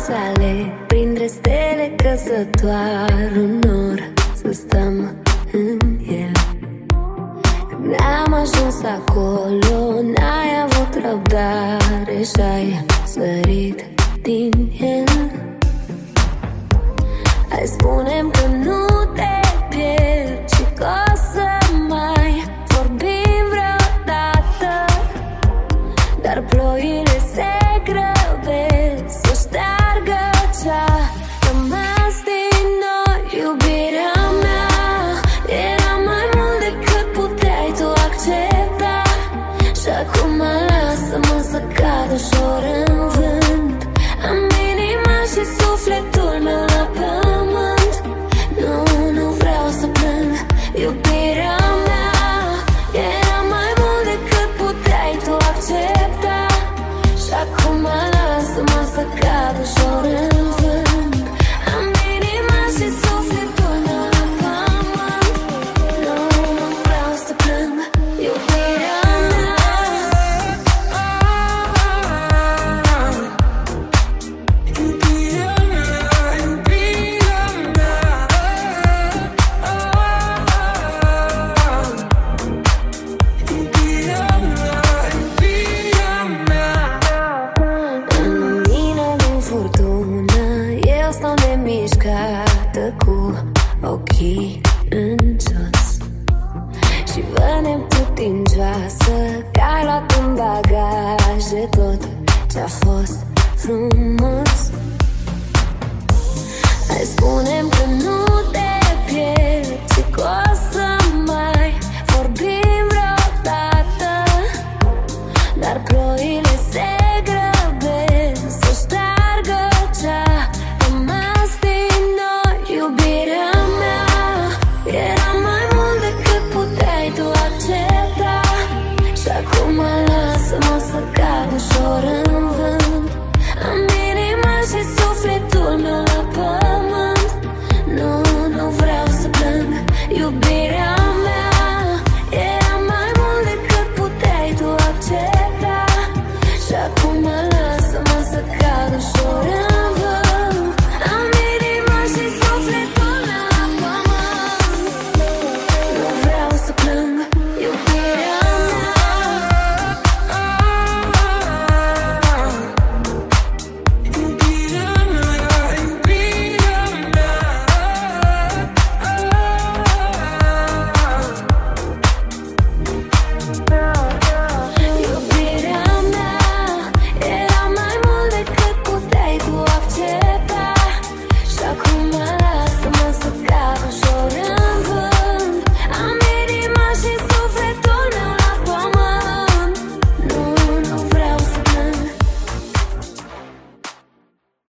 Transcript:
sale, printre stele căsătoare, un nor să stăm în el. Când ne-am ajuns acolo, n-ai avut răbdare și-ai sărit din el. Hai spune-mi că nu te pierd și că o să mai vorbim vreodată, dar ploile se grăbesc să șteargă ce-a rămas din noi. Iubirea mea era mai mult decât puteai tu accepta, și acum lasă-mă să cad ușor în vânt. Am inima și sufletul meu la pământ. Nu vreau să plâng. Iubirea mea era mai mult decât puteai tu accepta, și acum lasă-mă să cad ușor în vânt. Am inima și sufletul meu la pământ. Nu vreau să plâng. Iubirea mea. În lumină din furtună, eu stau nemișcată cu ochii în jos și văd neputincioasă că ai luat în bagaje tot ce-a fost frumos. Hai spune-mi că nu te pierd